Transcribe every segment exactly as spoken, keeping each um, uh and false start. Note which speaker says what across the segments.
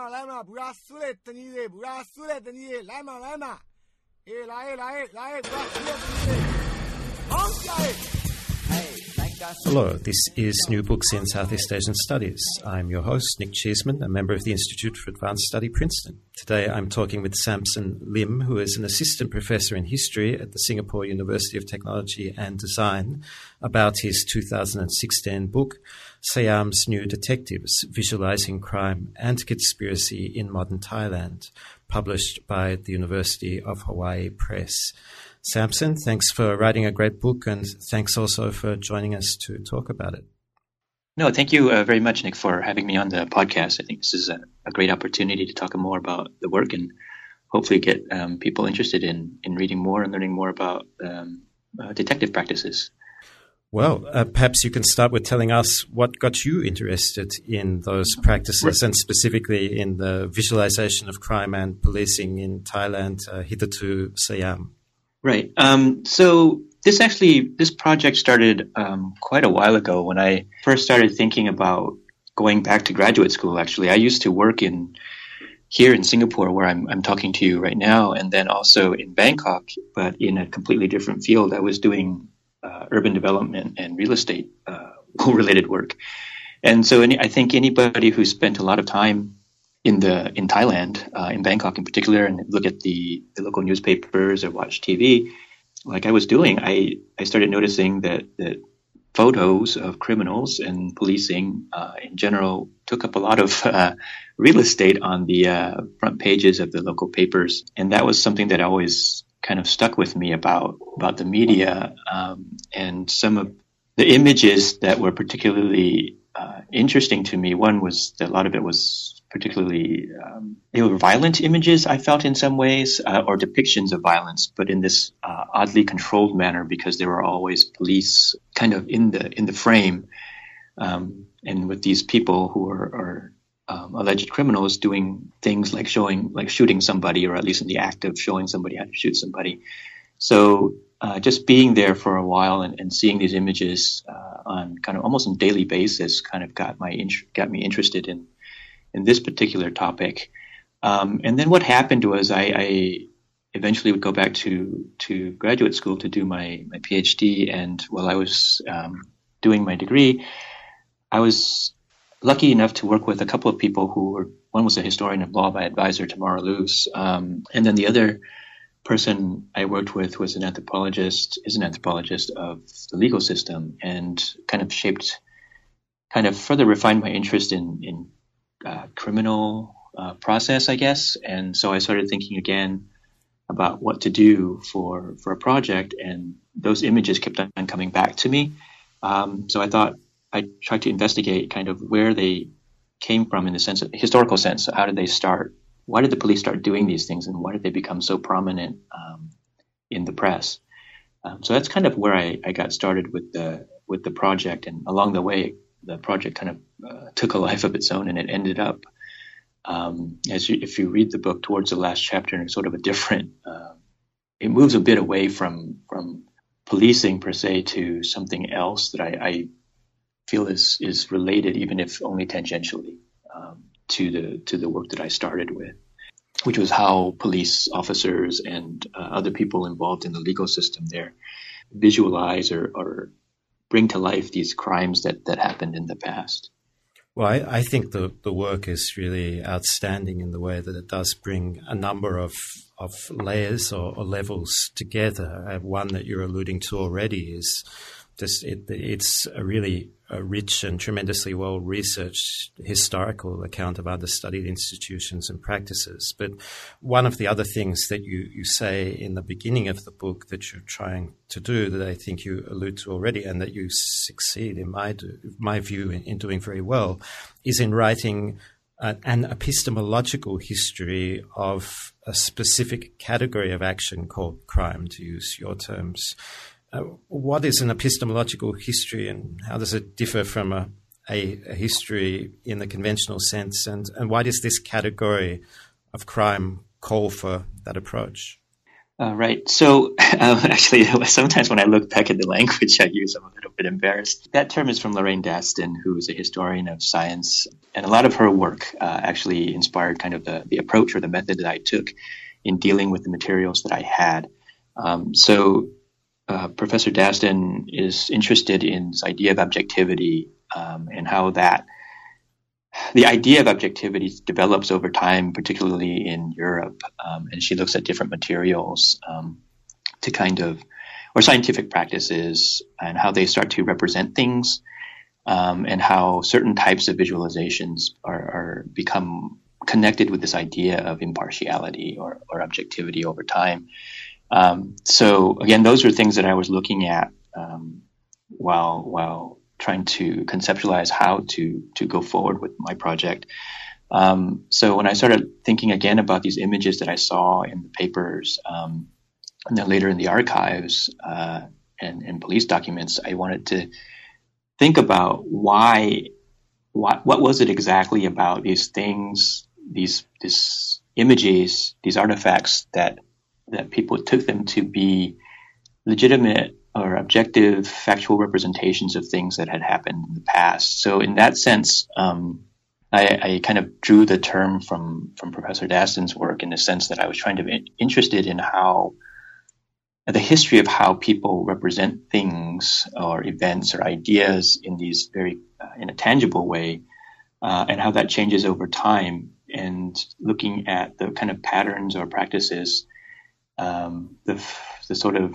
Speaker 1: 嘛来嘛，不要输嘞，等你嘞，不要输嘞，等你嘞，来嘛来嘛，哎来来来，不要输嘞，等你嘞，好起来！
Speaker 2: Hello, this is New Books in Southeast Asian Studies. I'm your host, Nick Cheeseman, a member of the Institute for Advanced Study, Princeton. Today I'm talking with Samson Lim, who is an assistant professor in history at the Singapore University of Technology and Design, about his two thousand sixteen book, Siam's New Detectives, Visualizing Crime and Conspiracy in Modern Thailand, published by the University of Hawaii Press. Samson, thanks for writing a great book, and thanks also for joining us to talk about it.
Speaker 3: No, thank you uh, very much, Nick, for having me on the podcast. I think this is a, a great opportunity to talk more about the work and hopefully get um, people interested in, in reading more and learning more about um, uh, detective practices.
Speaker 2: Well, uh, perhaps you can start with telling us what got you interested in those practices and specifically in the visualization of crime and policing in Thailand, uh, hitherto Siam.
Speaker 3: Right. Um, so this actually, this project started um, quite a while ago when I first started thinking about going back to graduate school, actually. I used to work in here in Singapore where I'm, I'm talking to you right now, and then also in Bangkok, but in a completely different field. I was doing uh, urban development and real estate uh, related work. And so any, I think anybody who spent a lot of time in the in Thailand, uh, in Bangkok in particular, and look at the, the local newspapers or watch T V, like I was doing, I, I started noticing that, that photos of criminals and policing uh, in general took up a lot of uh, real estate on the uh, front pages of the local papers. And that was something that always kind of stuck with me about, about the media um, and some of the images that were particularly uh, interesting to me. One was that a lot of it was particularly, um, they were violent images, I felt in some ways, uh, or depictions of violence, but in this uh, oddly controlled manner because there were always police kind of in the in the frame, um, and with these people who are, are um, alleged criminals doing things like showing, like shooting somebody, or at least in the act of showing somebody how to shoot somebody. So uh, just being there for a while and, and seeing these images uh, on kind of almost on a daily basis kind of got my int- got me interested in. in this particular topic. Um, and then what happened was I, I eventually would go back to, to graduate school to do my, my PhD. And while I was um, doing my degree, I was lucky enough to work with a couple of people who were, one was a historian of law, my advisor, Tamara Luce. Um, and then the other person I worked with was an anthropologist, is an anthropologist of the legal system, and kind of shaped, kind of further refined my interest in, in Uh, criminal uh, process, I guess. And so I started thinking again about what to do for, for a project, and those images kept on coming back to me. Um, so I thought I'd try to investigate kind of where they came from in the sense of historical sense. So how did they start? Why did the police start doing these things, and why did they become so prominent um, in the press? Um, so that's kind of where I, I got started with the with the project, and along the way, the project kind of uh, took a life of its own, and it ended up, um, as you, if you read the book towards the last chapter, in sort of a different, uh, it moves a bit away from from policing per se to something else that I, I feel is is related, even if only tangentially, um, to the to the work that I started with, which was how police officers and uh, other people involved in the legal system there visualize or, or bring to life these crimes that, that happened in the past.
Speaker 2: Well, I, I think the, the work is really outstanding in the way that it does bring a number of of layers or, or levels together. Uh, one that you're alluding to already is just it, it's a really a rich and tremendously well-researched historical account of understudied institutions and practices. But one of the other things that you, you say in the beginning of the book that you're trying to do, that I think you allude to already, and that you succeed, in my, my view, in, in doing very well, is in writing uh, an epistemological history of a specific category of action called crime, to use your terms. Uh, what is an epistemological history, and how does it differ from a, a, a history in the conventional sense? And, and why does this category of crime call for that approach?
Speaker 3: Uh, right. So um, actually, sometimes when I look back at the language I use, I'm a little bit embarrassed. That term is from Lorraine Daston, who is a historian of science. And a lot of her work uh, actually inspired kind of the, the approach or the method that I took in dealing with the materials that I had. Um, so uh, Professor Daston is interested in this idea of objectivity um, and how that the idea of objectivity develops over time, particularly in Europe, um, and she looks at different materials um, to kind of, or scientific practices, and how they start to represent things, um, and how certain types of visualizations are, are become connected with this idea of impartiality or, or objectivity over time. Um, so again, those are things that I was looking at um, while while. trying to conceptualize how to to go forward with my project. Um, so when I started thinking again about these images that I saw in the papers, um, and then later in the archives uh, and, and police documents, I wanted to think about why, what, what was it exactly about these things, these these images, these artifacts that that people took them to be legitimate or objective, factual representations of things that had happened in the past. So in that sense, um, I, I kind of drew the term from, from Professor Daston's work in the sense that I was trying to be interested in how the history of how people represent things or events or ideas in these very, uh, in a tangible way, uh, and how that changes over time, and looking at the kind of patterns or practices, um, the, the sort of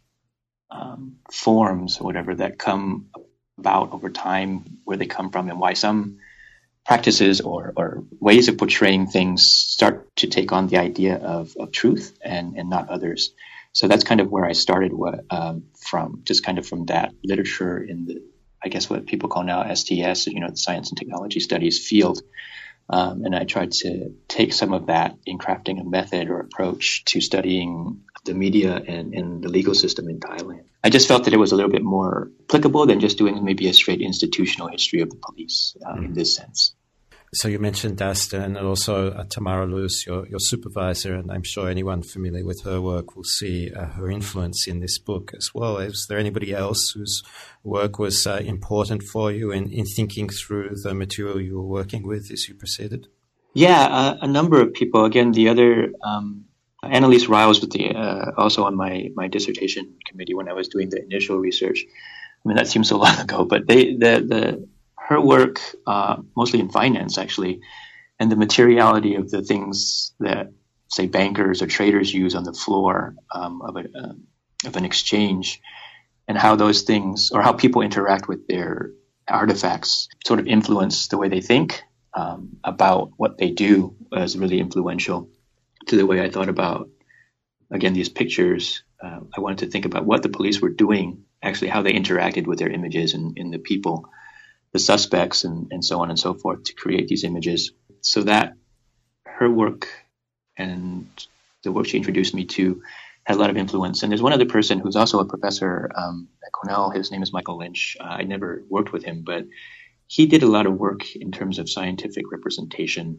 Speaker 3: Um, forms or whatever that come about over time, where they come from and why some practices or, or ways of portraying things start to take on the idea of, of truth and, and not others. So that's kind of where I started what, um, from, just kind of from that literature in the, I guess what people call now S T S, you know, the Science and Technology Studies field. Um, and I tried to take some of that in crafting a method or approach to studying the media and, and the legal system in Thailand. I just felt that it was a little bit more applicable than just doing maybe a straight institutional history of the police uh, mm. in this sense.
Speaker 2: So you mentioned Daston and also uh, Tamara Luce, your, your supervisor, and I'm sure anyone familiar with her work will see uh, her influence in this book as well. Is there anybody else whose work was uh, important for you in, in thinking through the material you were working with as you proceeded?
Speaker 3: Yeah, uh, a number of people. Again, the other... Um, Annalise Riles was the, uh, also on my, my dissertation committee when I was doing the initial research. I mean, that seems so long ago, but they, the, the, her work, uh, mostly in finance actually, and the materiality of the things that, say, bankers or traders use on the floor um, of, a, uh, of an exchange, and how those things, or how people interact with their artifacts, sort of influence the way they think um, about what they do, is really influential to the way I thought about, again, these pictures. Uh, I wanted to think about what the police were doing, actually how they interacted with their images and, and the people, the suspects, and, and so on and so forth to create these images. So that her work and the work she introduced me to had a lot of influence. And there's one other person who's also a professor um, at Cornell. His name is Michael Lynch. Uh, I never worked with him, but he did a lot of work in terms of scientific representation,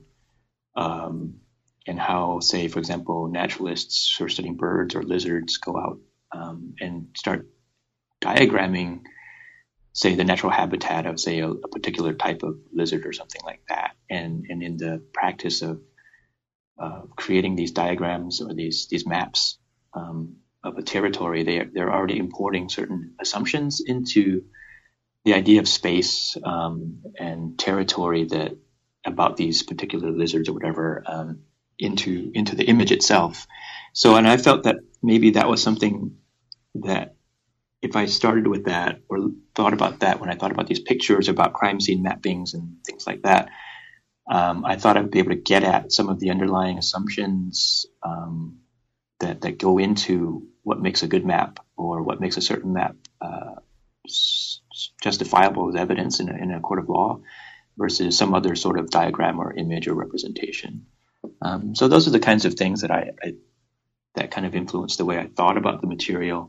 Speaker 3: um, and how, say, for example, naturalists who are studying birds or lizards go out um, and start diagramming, say, the natural habitat of, say, a, a particular type of lizard or something like that. And and in the practice of uh, creating these diagrams or these these maps um, of a territory, they they're already importing certain assumptions into the idea of space um, and territory that about these particular lizards or whatever. Um, into into the image itself. So, and I felt that maybe that was something that if I started with that or thought about that when I thought about these pictures about crime scene mappings and things like that, um, I thought I'd be able to get at some of the underlying assumptions um, that, that go into what makes a good map or what makes a certain map uh, justifiable as evidence in a, in a court of law versus some other sort of diagram or image or representation. Um, so those are the kinds of things that I, I that kind of influenced the way I thought about the material.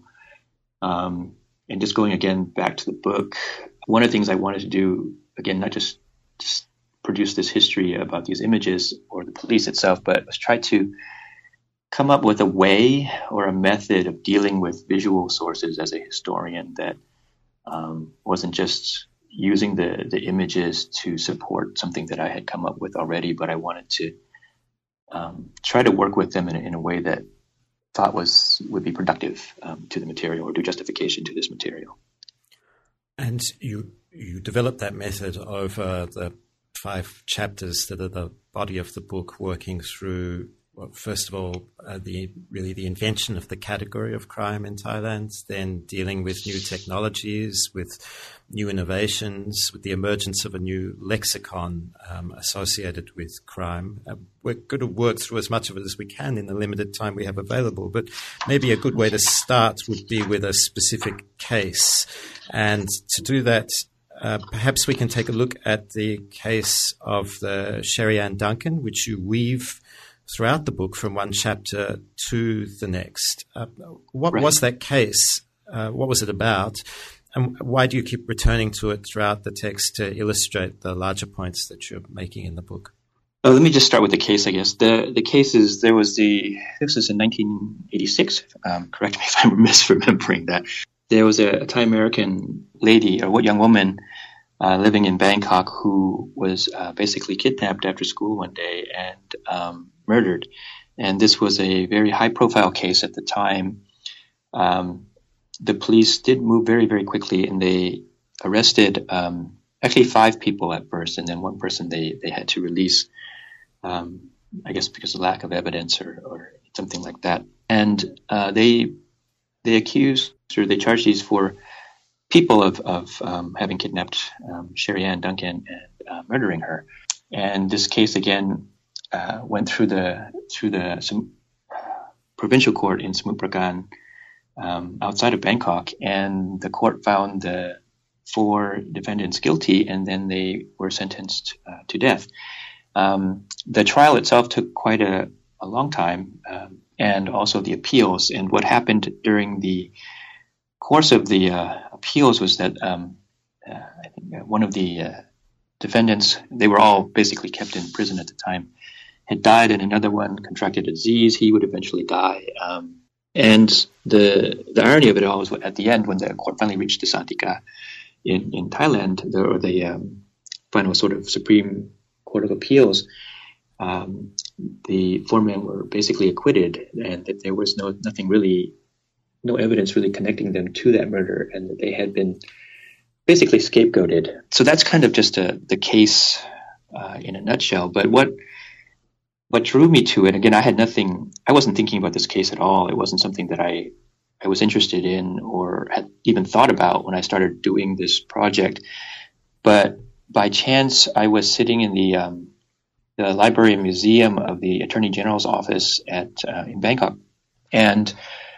Speaker 3: Um, and just going again back to the book, one of the things I wanted to do, again, not just, just produce this history about these images or the police itself, but was try to come up with a way or a method of dealing with visual sources as a historian that um, wasn't just using the, the images to support something that I had come up with already, but I wanted to um, try to work with them in, in a way that thought was would be productive um, to the material or do justification to this material.
Speaker 2: And you you developed that method over the five chapters that are the body of the book, working through, well, first of all, uh, the really the invention of the category of crime in Thailand, then dealing with new technologies, with new innovations, with the emergence of a new lexicon um, associated with crime. Uh, we're going to work through as much of it as we can in the limited time we have available, but maybe a good way to start would be with a specific case. And to do that, Uh, perhaps we can take a look at the case of the Sherry Ann Duncan, which you weave throughout the book from one chapter to the next. Uh, what
Speaker 3: right.
Speaker 2: was that case? Uh, what was it about? And why do you keep returning to it throughout the text to illustrate the larger points that you're making in the book?
Speaker 3: Oh, let me just start with the case, I guess. The the case is, there was the, this was in nineteen eighty-six. Um, correct me if I'm misremembering that. There was a, a Thai American lady, or what young woman, uh, living in Bangkok who was uh, basically kidnapped after school one day and um, murdered. And this was a very high profile case at the time. Um, the police did move very, very quickly, and they arrested um, actually five people at first, and then one person they, they had to release, um, I guess because of lack of evidence or, or something like that. And uh, they they accused, or they charged these four people of, of um, having kidnapped um, Sherry Ann Duncan and uh, murdering her. And this case again uh, went through the through the some provincial court in Samut Prakan, um, outside of Bangkok, and the court found the four defendants guilty, and then they were sentenced uh, to death. Um, the trial itself took quite a, a long time, um, and also the appeals. And what happened during the course of the uh, appeals was that um, uh, I think one of the uh, defendants, they were all basically kept in prison at the time, had died, and another one contracted a disease. He would eventually die. Um, and the the irony of it all was at the end, when the court finally reached the Santika in, in Thailand, the, or the um, final sort of Supreme Court of Appeals, um, the four men were basically acquitted, and that there was no nothing really, no evidence really connecting them to that murder, and that they had been basically scapegoated. So that's kind of just a, the case uh, in a nutshell. But what what drew me to it, again, I had nothing, I wasn't thinking about this case at all. It wasn't something that I, I was interested in or had even thought about when I started doing this project. But by chance, I was sitting in the um, the library and museum of the Attorney General's office at uh, in Bangkok. And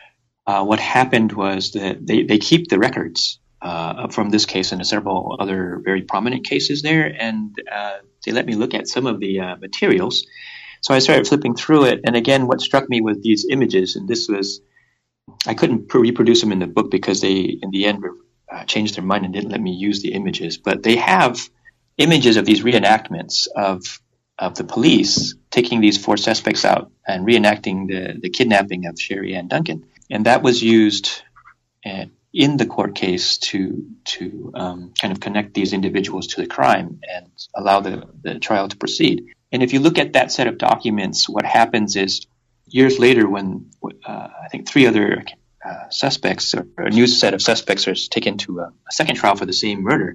Speaker 3: uh, what happened was that they, they keep the records uh, from this case and several other very prominent cases there. And uh, they let me look at some of the uh, materials. So I started flipping through it. And again, what struck me was these images. And this was, I couldn't reproduce them in the book because they, in the end, uh, changed their mind and didn't let me use the images. But they have images of these reenactments of of the police taking these four suspects out and reenacting the, the kidnapping of Sherry Ann Duncan. And that was used uh, in the court case to to um, kind of connect these individuals to the crime and allow the, the trial to proceed. And if you look at that set of documents, what happens is years later, when uh, I think three other uh, suspects, or a new set of suspects, are taken to a, a second trial for the same murder,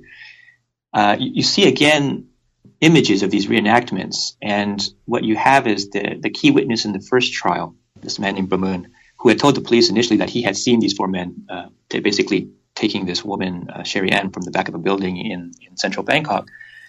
Speaker 3: uh, you, you see again images of these reenactments. And what you have is the, the key witness in the first trial, this man named Bramun, who had told the police initially that he had seen these four men uh, basically taking this woman, uh, Sherry Ann, from the back of a building in, in central Bangkok,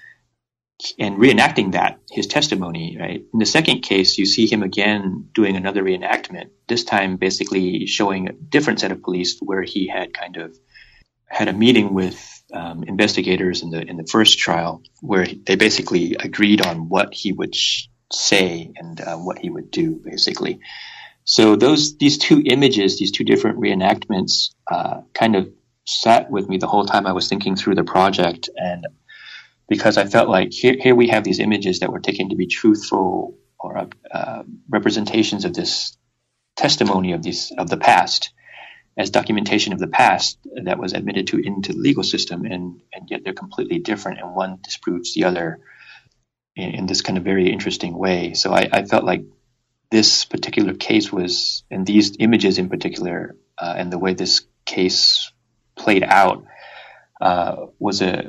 Speaker 3: and reenacting that, his testimony, right? In the second case, you see him again doing another reenactment, this time basically showing a different set of police where he had kind of had a meeting with um, investigators in the in the first trial, where they basically agreed on what he would sh- say and uh, what he would do, basically. So those these two images, these two different reenactments, uh, kind of sat with me the whole time I was thinking through the project. And because I felt like here, here we have these images that were taken to be truthful or uh, representations of this testimony of these of the past, as documentation of the past that was admitted to into the legal system, and, and yet they're completely different, and one disproves the other in, in this kind of very interesting way. So I, I felt like this particular case was, and these images in particular, uh, and the way this case played out, uh, was a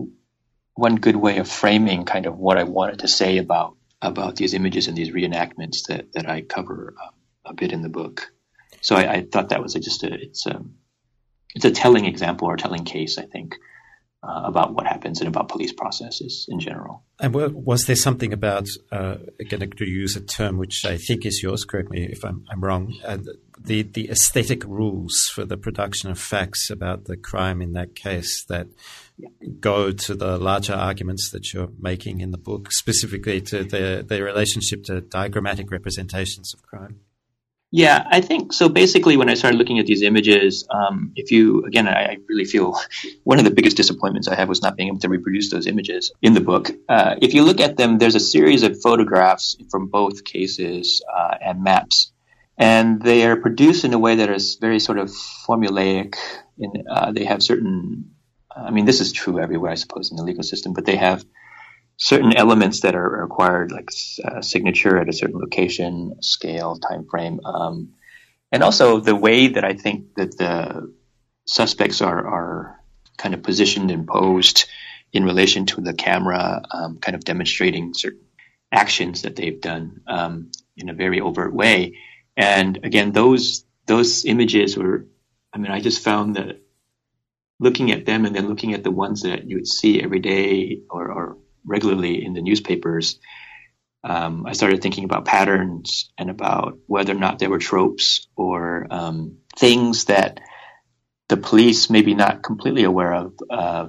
Speaker 3: one good way of framing kind of what I wanted to say about about these images and these reenactments that, that I cover uh, a bit in the book. So I, I thought that was a, just a it's a it's a telling example or telling case, I think, uh, about what happens and about police processes in general.
Speaker 2: And was there something about, uh, again, to use a term which I think is yours, correct me if I'm, I'm wrong, uh, the, the aesthetic rules for the production of facts about the crime in that case that yeah. go to the larger arguments that you're making in the book, specifically to the, the relationship to diagrammatic representations of crime?
Speaker 3: Yeah, I think so. Basically, when I started looking at these images, um, if you, again, I, I really feel one of the biggest disappointments I have was not being able to reproduce those images in the book. Uh, if you look at them, there's a series of photographs from both cases uh, and maps, and they are produced in a way that is very sort of formulaic. In, uh, they have certain, I mean, this is true everywhere, I suppose, in the legal system, but they have certain elements that are required, like a signature at a certain location, scale, time frame, um, and also the way that I think that the suspects are, are kind of positioned and posed in relation to the camera, um, kind of demonstrating certain actions that they've done um, in a very overt way. And again, those those images were, I mean, I just found that looking at them and then looking at the ones that you would see every day or, or regularly in the newspapers, um, I started thinking about patterns and about whether or not there were tropes or um, things that the police maybe not completely aware of uh,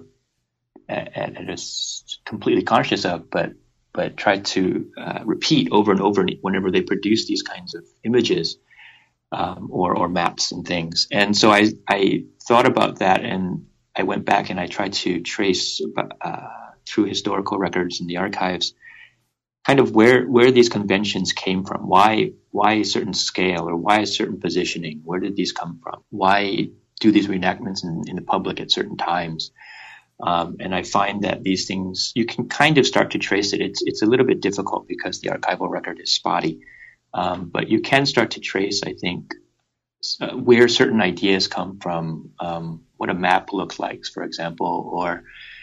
Speaker 3: and, and is completely conscious of, but but try to uh, repeat over and over whenever they produce these kinds of images um, or, or maps and things. And so I, I thought about that, and I went back and I tried to trace uh, through historical records in the archives, kind of where, where these conventions came from. Why, why a certain scale or why a certain positioning? Where did these come from? Why do these reenactments in, in the public at certain times? Um, and I find that these things, you can kind of start to trace it. It's, it's a little bit difficult because the archival record is spotty. Um, but you can start to trace, I think, uh, where certain ideas come from, um, what a map looks like, for example, or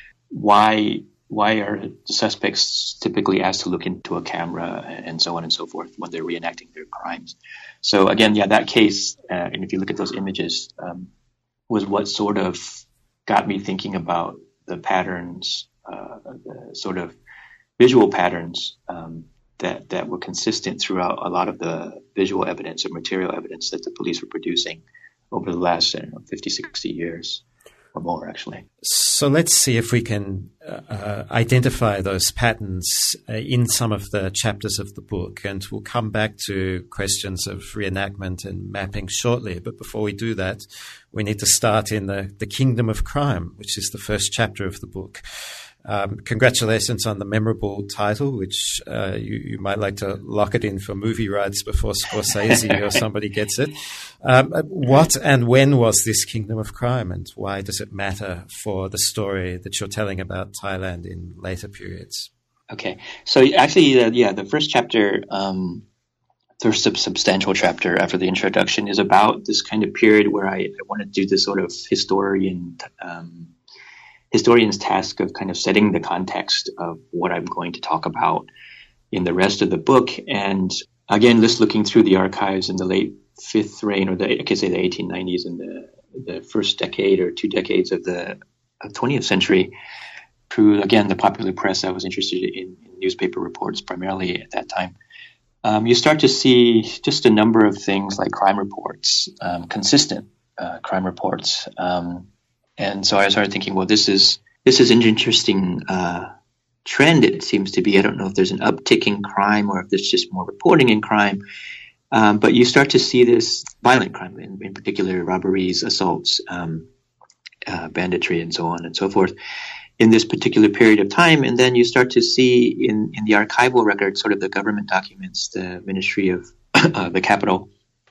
Speaker 3: why why are suspects typically asked to look into a camera and so on and so forth when they're reenacting their crimes. So again, yeah, that case, uh, and if you look at those images, um, was what sort of got me thinking about the patterns, uh, the sort of visual patterns um, that, that were consistent throughout a lot of the visual evidence or material evidence that the police were producing over the last, I don't know, fifty, sixty years. Or more, actually.
Speaker 2: So let's see if we can uh, identify those patterns uh, in some of the chapters of the book, and we'll come back to questions of reenactment and mapping shortly. But before we do that, we need to start in the, the Kingdom of Crime, which is the first chapter of the book. Um, congratulations on the memorable title, which uh, you, you might like to lock it in for movie rights before Scorsese or somebody gets it. Um, what and when was this Kingdom of Crime, and why does it matter for the story that you're telling about Thailand in later periods?
Speaker 3: Okay, so actually, uh, yeah, the first chapter, um, the sub- substantial chapter after the introduction, is about this kind of period where I, I want to do this sort of historian um historian's task of kind of setting the context of what I'm going to talk about in the rest of the book. And again, just looking through the archives in the late fifth reign, or the, I could say the eighteen nineties, and the, the first decade or two decades of the of twentieth century, through, again, the popular press. I was interested in, in newspaper reports primarily at that time. Um, you start to see just a number of things like crime reports, um, consistent uh, crime reports, um, And so I started thinking, well, this is this is an interesting uh, trend, it seems to be. I don't know if there's an uptick in crime or if there's just more reporting in crime. Um, but you start to see this violent crime, in, in particular robberies, assaults, um, uh, banditry, and so on and so forth, in this particular period of time. And then you start to see in, in the archival records, sort of the government documents, the Ministry of uh, the Capital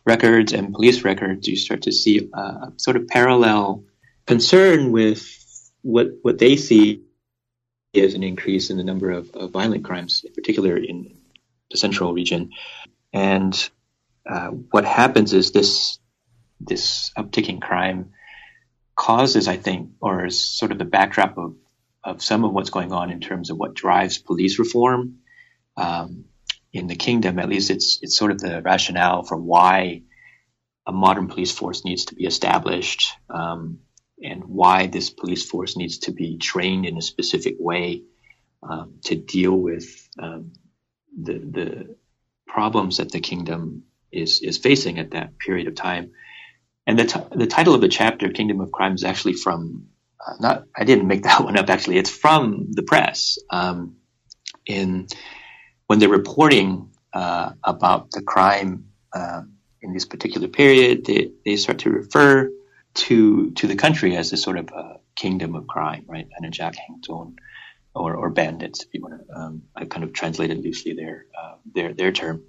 Speaker 3: records and police records, you start to see a sort of parallel concern with what what they see as an increase in the number of, of violent crimes, in particular in the central region. And uh, what happens is this this uptick in crime causes, I think, or is sort of the backdrop of, of some of what's going on in terms of what drives police reform. Um, in the kingdom, at least it's it's sort of the rationale for why a modern police force needs to be established, um, and why this police force needs to be trained in a specific way um, to deal with um, the the problems that the kingdom is is facing at that period of time. And the t- the title of the chapter, Kingdom of Crime, is actually from uh, not I didn't make that one up actually. It's from the press. Um, in when they're reporting uh, about the crime uh, in this particular period, they, they start to refer to to the country as a sort of a kingdom of crime, right? Anajak Hengton, or or bandits, if you want to. Um, I kind of translated loosely their uh, their their term.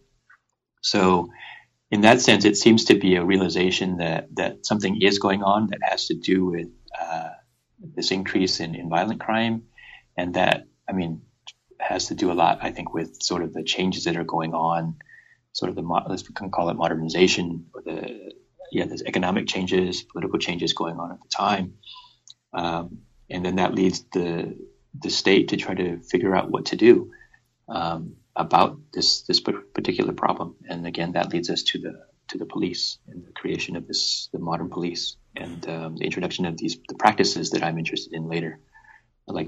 Speaker 3: So, in that sense, it seems to be a realization that that something is going on that has to do with uh, this increase in, in violent crime, and that I mean has to do a lot, I think, with sort of the changes that are going on, sort of the let's we can call it modernization, or the yeah, there's economic changes, political changes going on at the time, um, and then that leads the the state to try to figure out what to do um, about this this particular problem. And again, that leads us to the to the police and the creation of this the modern police and um, the introduction of these the practices that I'm interested in later, like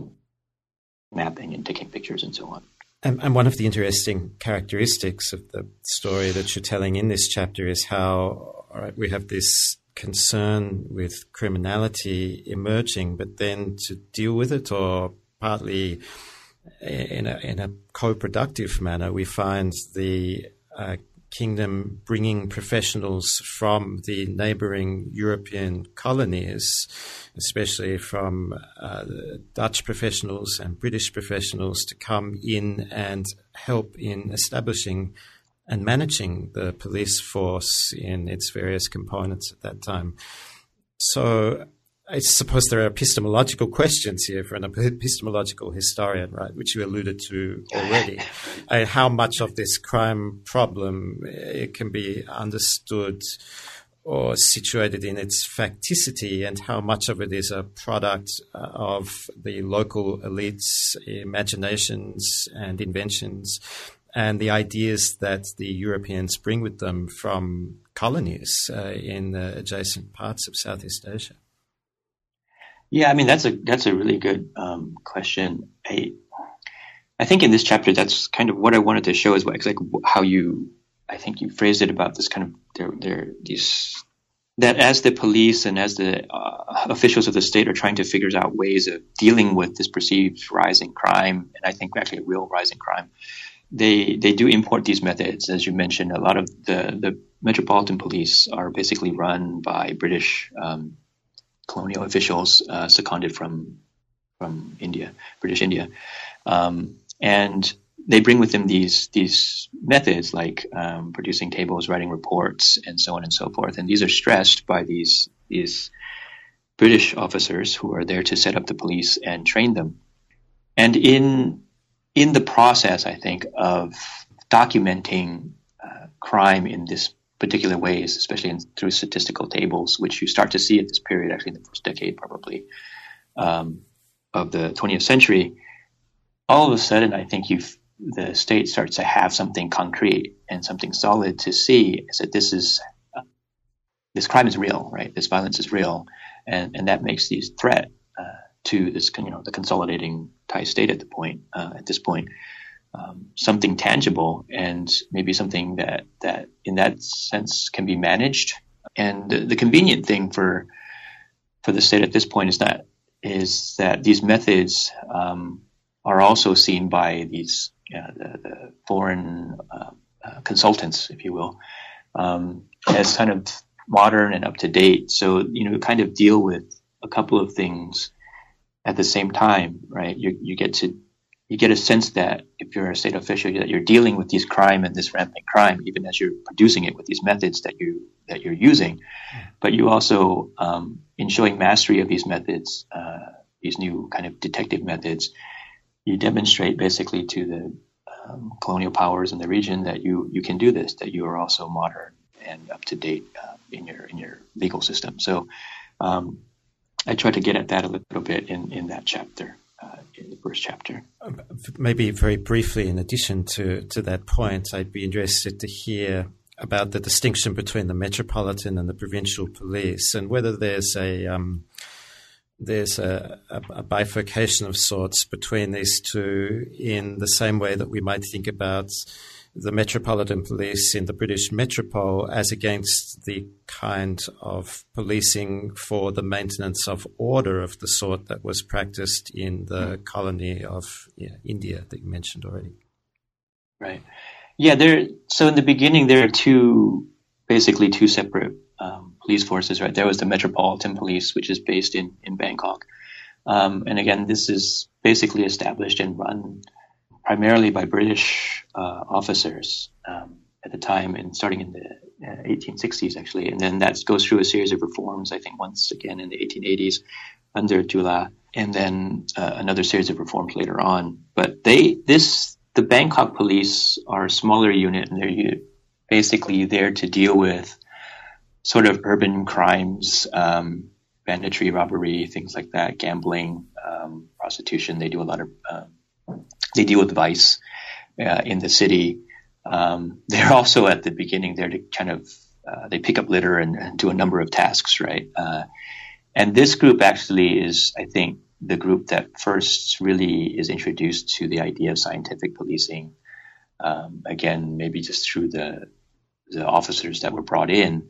Speaker 3: mapping and taking pictures and so on.
Speaker 2: And, and one of the interesting characteristics of the story that you're telling in this chapter is how, all right, we have this concern with criminality emerging, but then to deal with it, or partly in a, in a co-productive manner, we find the uh, kingdom bringing professionals from the neighboring European colonies, especially from uh, Dutch professionals and British professionals, to come in and help in establishing and managing the police force in its various components at that time. So I suppose there are epistemological questions here for an epistemological historian, right, which you alluded to already. uh, how much of this crime problem it can be understood or situated in its facticity, and how much of it is a product uh, of the local elites' imaginations and inventions, and the ideas that the Europeans bring with them from colonies uh, in the adjacent parts of Southeast Asia.
Speaker 3: Yeah, I mean that's a that's a really good um, question. I I think in this chapter that's kind of what I wanted to show is what, like how you I think you phrased it about this kind of there there these that as the police and as the uh, officials of the state are trying to figure out ways of dealing with this perceived rising crime, and I think actually a real rising crime, they they do import these methods. As you mentioned, a lot of the the metropolitan police are basically run by British um, colonial officials uh, seconded from from India, British India, um, and they bring with them these these methods like um, producing tables, writing reports, and so on and so forth. And these are stressed by these these British officers who are there to set up the police and train them. And in in the process, I think, of documenting uh, crime in this particular ways, especially in, through statistical tables, which you start to see at this period, actually in the first decade probably um, of the twentieth century, all of a sudden I think you've, the state starts to have something concrete and something solid to see, is that this is uh, this crime is real, right? This violence is real, and and that makes these threat uh, to this, you know, the consolidating Thai state at the point uh, at this point. Um, something tangible, and maybe something that, that in that sense can be managed. And the, the convenient thing for for the state at this point is that is that these methods um, are also seen by these uh, the, the foreign uh, uh, consultants, if you will, um, as kind of modern and up to date. So you know, kind of deal with a couple of things at the same time, right? You you get to you get a sense that if you're a state official, that you're dealing with these crime and this rampant crime, even as you're producing it with these methods that you that you're using. But you also, um, in showing mastery of these methods, uh, these new kind of detective methods, you demonstrate basically to the um, colonial powers in the region that you you can do this, that you are also modern and up to date uh, in your in your legal system. So um, I try to get at that a little bit in in that chapter. Uh, in the first chapter.
Speaker 2: Maybe very briefly, in addition to, to that point, I'd be interested to hear about the distinction between the metropolitan and the provincial police, and whether there's a um, there's a, a, a bifurcation of sorts between these two, in the same way that we might think about the metropolitan police in the British metropole as against the kind of policing for the maintenance of order of the sort that was practiced in the colony of yeah, India that you mentioned already.
Speaker 3: Right. Yeah. There. So in the beginning, there are two, basically two separate um, police forces. Right. There was the Metropolitan Police, which is based in in Bangkok, um, and again, this is basically established and run primarily by British uh, officers um, at the time, and starting in the uh, eighteen sixties, actually. And then that goes through a series of reforms, I think once again in the eighteen eighties under Dula, and then uh, another series of reforms later on. But they, this, the Bangkok police are a smaller unit, and they're basically there to deal with sort of urban crimes, um, banditry, robbery, things like that, gambling, um, prostitution. They do a lot of um, They deal with vice uh, in the city. Um, they're also at the beginning there to kind of, uh, they pick up litter and, and do a number of tasks, right? Uh, and this group actually is, I think, the group that first really is introduced to the idea of scientific policing. Um, again, maybe just through the the officers that were brought in,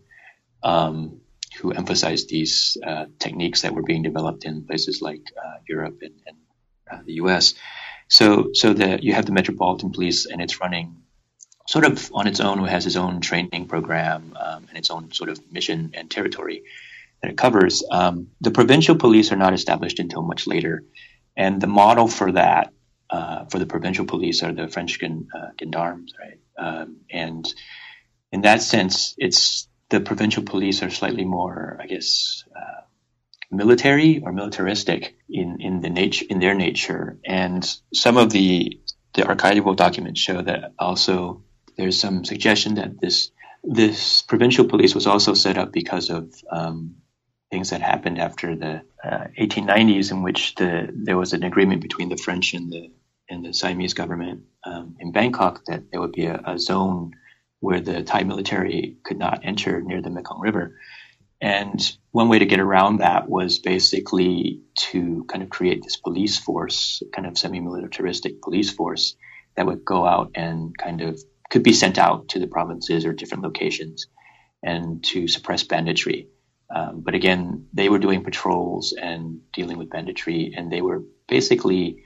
Speaker 3: um, who emphasized these uh, techniques that were being developed in places like uh, Europe and, and uh, the U S. So, so that you have the Metropolitan Police, and it's running sort of on its own. It has its own training program um, and its own sort of mission and territory that it covers. Um, the provincial police are not established until much later, and the model for that, uh, for the provincial police, are the French gen, uh, gendarmes, right? Um, and in that sense, it's the provincial police are slightly more, I guess, uh, military or militaristic in, in the nature, in their nature. And some of the, the archival documents show that also there's some suggestion that this, this provincial police was also set up because of, um, things that happened after the uh, eighteen nineties, in which the, there was an agreement between the French and the, and the Siamese government, um, in Bangkok, that there would be a, a zone where the Thai military could not enter near the Mekong River. And one way to get around that was basically to kind of create this police force, kind of semi-militaristic police force that would go out and kind of could be sent out to the provinces or different locations and to suppress banditry. Um, but again, they were doing patrols and dealing with banditry, and they were basically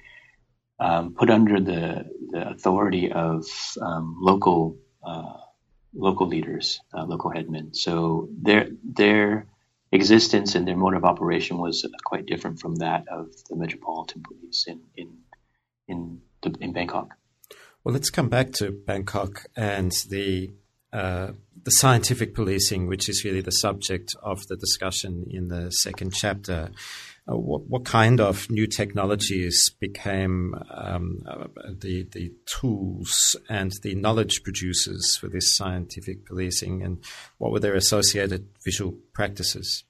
Speaker 3: um, put under the, the authority of um, local uh local leaders, uh, local headmen. So their their existence and their mode of operation was quite different from that of the Metropolitan Police in in in, the, in Bangkok.
Speaker 2: Well, let's come back to Bangkok and the uh, the scientific policing, which is really the subject of the discussion in the second chapter. Uh, what, what kind of new technologies became um, uh, the the tools and the knowledge producers for this scientific policing, and what were their associated visual practices?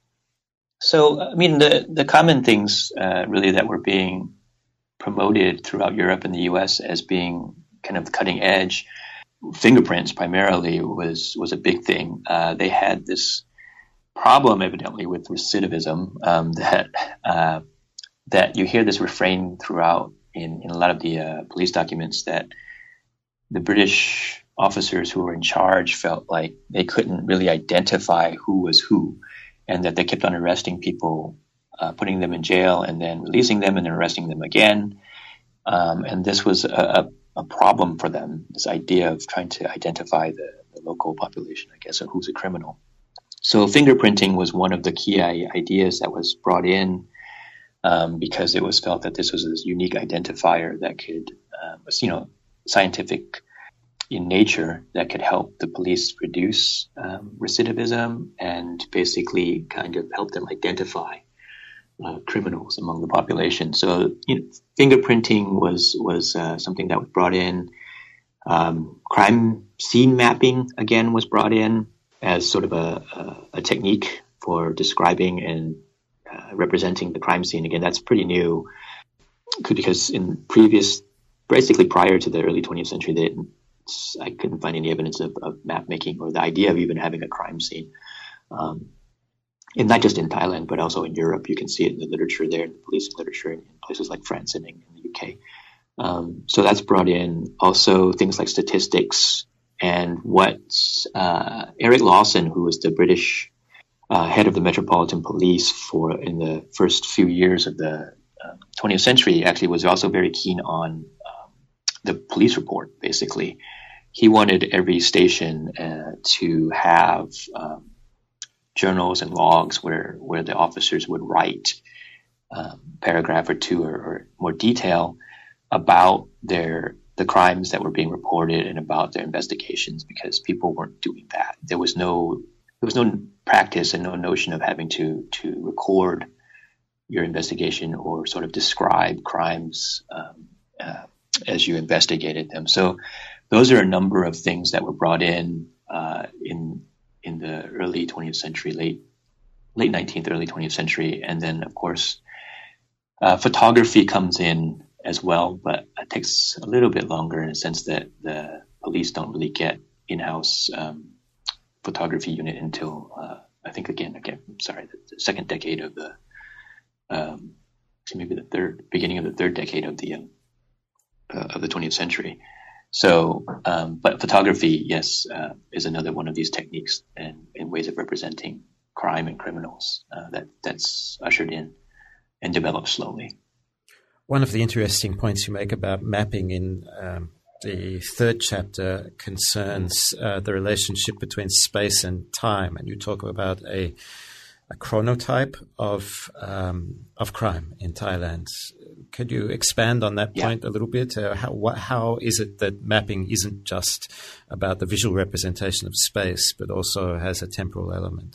Speaker 3: So, I mean, the, the common things uh, really that were being promoted throughout Europe and the U S as being kind of cutting edge, fingerprints primarily was was a big thing. Uh, they had this problem, evidently, with recidivism, um, that uh, that you hear this refrain throughout in, in a lot of the uh, police documents, that the British officers who were in charge felt like they couldn't really identify who was who, and that they kept on arresting people, uh, putting them in jail, and then releasing them and then arresting them again. Um, and this was a, a problem for them, this idea of trying to identify the, the local population, I guess, or who's a criminal. So fingerprinting was one of the key ideas that was brought in um, because it was felt that this was a unique identifier that could, uh, was, you know, scientific in nature that could help the police reduce um, recidivism and basically kind of help them identify uh, criminals among the population. So, you know, fingerprinting was was uh, something that was brought in. Um, crime scene mapping again was brought in as sort of a, a, a technique for describing and uh, representing the crime scene. Again, that's pretty new because in previous, basically prior to the early twentieth century, they I couldn't find any evidence of, of map making or the idea of even having a crime scene. Um, and not just in Thailand, but also in Europe. You can see it in the literature there, in the policing literature in places like France and in the U K. Um, so that's brought in also things like statistics and what uh, Eric Lawson, who was the British uh, head of the Metropolitan Police for in the first few years of the uh, twentieth century, actually was also very keen on um, the police report, basically. He wanted every station uh, to have um, journals and logs where, where the officers would write um, paragraph or two or, or more detail about their the crimes that were being reported and about their investigations, because people weren't doing that. There was no there was no practice and no notion of having to to record your investigation or sort of describe crimes um, uh, as you investigated them. So those are a number of things that were brought in uh, in in the early twentieth century, late late nineteenth, early twentieth century, and then of course uh, photography comes in as well, but it takes a little bit longer in the sense that the police don't really get in-house um, photography unit until uh, I think again, again, I'm sorry, the, the second decade of the, um, maybe the third, beginning of the third decade of the um, uh, of the twentieth century. So, um, but photography, yes, uh, is another one of these techniques and, and ways of representing crime and criminals uh, that that's ushered in and developed slowly.
Speaker 2: One of the interesting points you make about mapping in um, the third chapter concerns uh, the relationship between space and time, and you talk about a, a chronotype of um, of crime in Thailand. Could you expand on that point yeah. a little bit? Uh, how what, how is it that mapping isn't just about the visual representation of space, but also has a temporal element?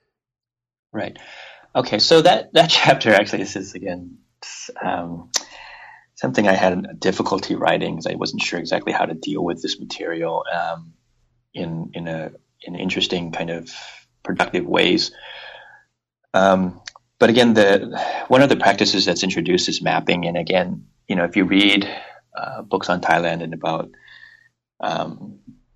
Speaker 3: Right. Okay. So that that chapter actually is again. Um, something I had difficulty writing because I wasn't sure exactly how to deal with this material um, in in a in interesting kind of productive ways. Um, but again, the one of the practices that's introduced is mapping, and again, you know, if you read uh, books on Thailand and about um,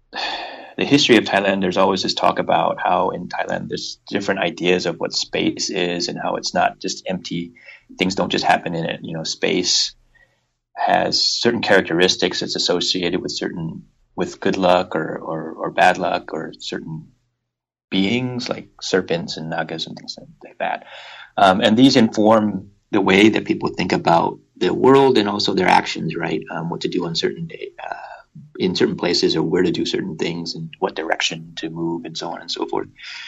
Speaker 3: the history of Thailand, there's always this talk about how in Thailand there's different ideas of what space is and how it's not just empty. Things don't just happen in it. You know, space has certain characteristics that's associated with certain, with good luck or, or, or bad luck or certain beings like serpents and nagas and things like that. Um, and these inform the way that people think about the world and also their actions, right? Um, what to do on certain day, uh, in certain places or where to do certain things and what direction to move and so on and so forth.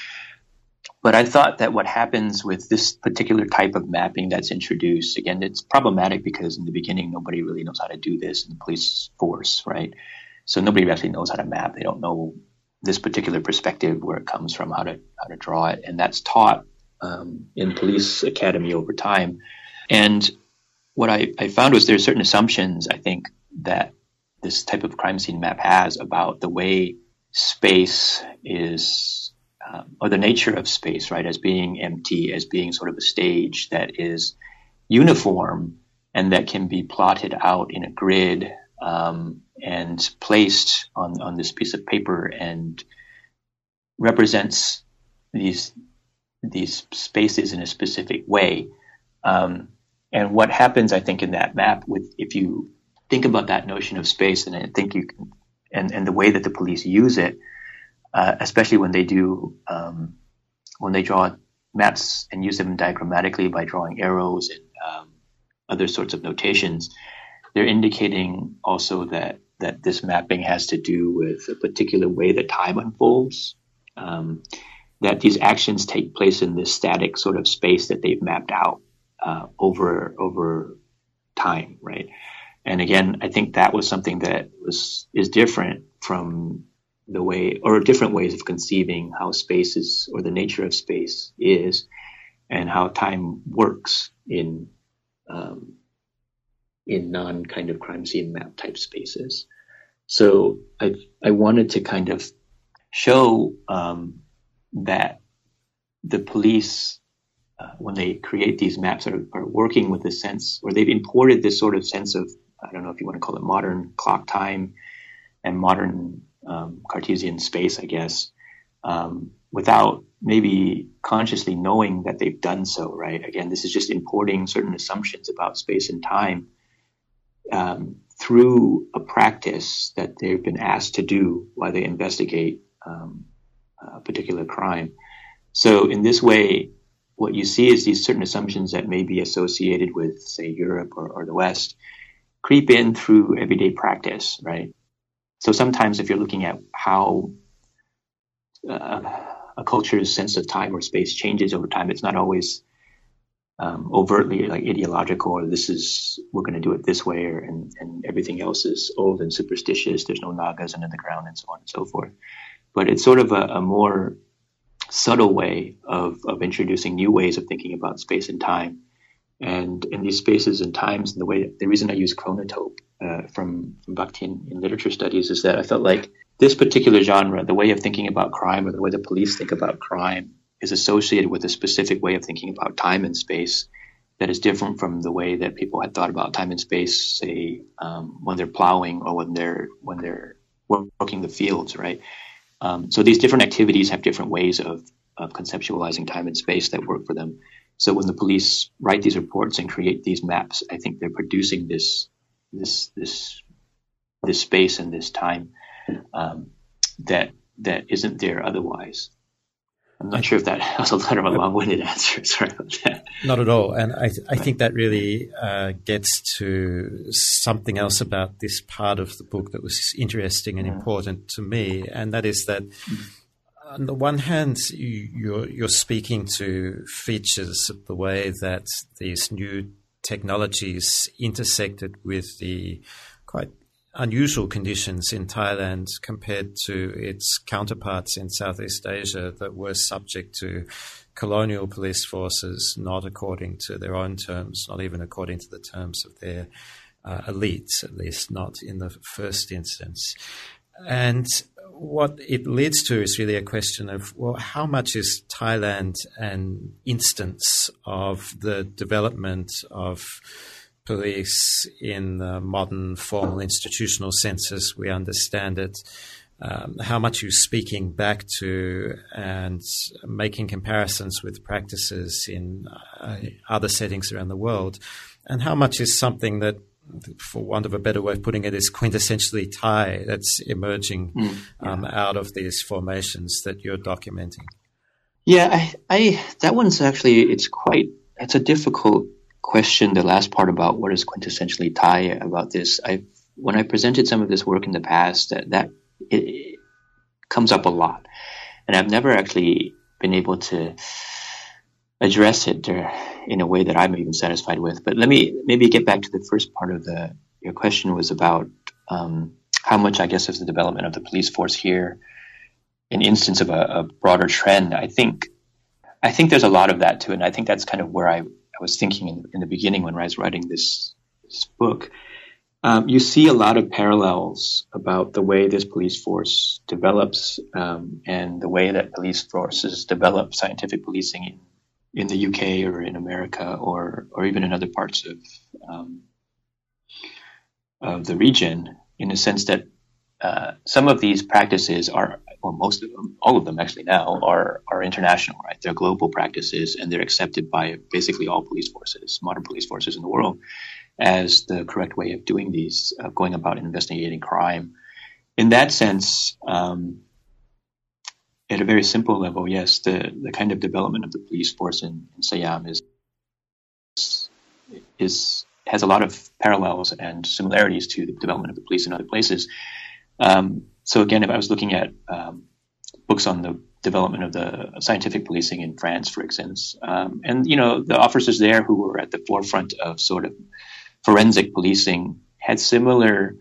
Speaker 3: But I thought that what happens with this particular type of mapping that's introduced, again, it's problematic because in the beginning, nobody really knows how to do this in the police force, right? So nobody actually knows how to map. They don't know this particular perspective, where it comes from, how to how to draw it. And that's taught um, in police academy over time. And what I, I found was there's certain assumptions, I think, that this type of crime scene map has about the way space is, um, or the nature of space, right, as being empty, as being sort of a stage that is uniform and that can be plotted out in a grid um, and placed on, on this piece of paper and represents these these spaces in a specific way. Um, and what happens, I think, in that map, with if you think about that notion of space, and I think you can, and, and the way that the police use it, uh, especially when they do, um, when they draw maps and use them diagrammatically by drawing arrows and um, other sorts of notations, they're indicating also that that this mapping has to do with a particular way that time unfolds, um, that these actions take place in this static sort of space that they've mapped out. uh, over over time, right? And again, I think that was something that was is different from the way, or different ways of conceiving how space is, or the nature of space is, and how time works in um, in non kind of crime scene map type spaces. So I I wanted to kind of show um, that the police, uh, when they create these maps, are, are working with a sense, or they've imported this sort of sense of, I don't know if you want to call it modern clock time and modern um, Cartesian space, I guess, um, without maybe consciously knowing that they've done so, right? Again, this is just importing certain assumptions about space and time um, through a practice that they've been asked to do while they investigate um, a particular crime. So in this way, what you see is these certain assumptions that may be associated with, say, Europe or, or the West, creep in through everyday practice, right? So sometimes if you're looking at how uh, a culture's sense of time or space changes over time, it's not always um, overtly like ideological, or this is, we're going to do it this way, or and, and everything else is old and superstitious. There's no Nagas under the ground and so on and so forth. But it's sort of a, a more subtle way of, of introducing new ways of thinking about space and time. And in these spaces and times, and the way, the reason I use chronotope uh, from, from Bakhtin in literature studies is that I felt like this particular genre, the way of thinking about crime, or the way the police think about crime, is associated with a specific way of thinking about time and space that is different from the way that people had thought about time and space, say, um, when they're plowing or when they're when they're working the fields, right? Um, so these different activities have different ways of, of conceptualizing time and space that work for them. So when the police write these reports and create these maps, I think they're producing this this this this space and this time um, that that isn't there otherwise. I'm not sure if that was a lot of a long-winded answer. Sorry about that.
Speaker 2: Not at all. And I, th- I think that really uh, gets to something else about this part of the book that was interesting and important to me, and that is that on the one hand, you, you're, you're speaking to features of the way that these new technologies intersected with the quite unusual conditions in Thailand compared to its counterparts in Southeast Asia that were subject to colonial police forces, not according to their own terms, not even according to the terms of their uh, elites, at least not in the first instance. And what it leads to is really a question of, well, how much is Thailand an instance of the development of police in the modern formal institutional sense as we understand it? Um, how much are you speaking back to and making comparisons with practices in uh, other settings around the world? And how much is something that, for want of a better way of putting it, is quintessentially Thai that's emerging mm, yeah. um, out of these formations that you're documenting?
Speaker 3: Yeah, I, I that one's actually, it's quite, it's a difficult question, the last part about what is quintessentially Thai about this. I when I presented some of this work in the past, that, that it, it comes up a lot. And I've never actually been able to address it or in a way that I'm even satisfied with. But let me maybe get back to the first part of the your question was about um, how much, I guess, is the development of the police force here an instance of a, a broader trend. I think I think there's a lot of that too, and I think that's kind of where I, I was thinking in, in the beginning when I was writing this, this book. Um, you see a lot of parallels about the way this police force develops um, and the way that police forces develop scientific policing in, in the U K or in America or or even in other parts of um, of the region, in the sense that uh, some of these practices are, well, most of them, all of them actually now are are international, right? They're global practices and they're accepted by basically all police forces, modern police forces in the world, as the correct way of doing these, of going about investigating crime. In that sense, um, at a very simple level, yes, the, the kind of development of the police force in, in Siam is is has a lot of parallels and similarities to the development of the police in other places. Um, so again, if I was looking at um, books on the development of the scientific policing in France, for instance. Um, and, you know, the officers there who were at the forefront of sort of forensic policing had similar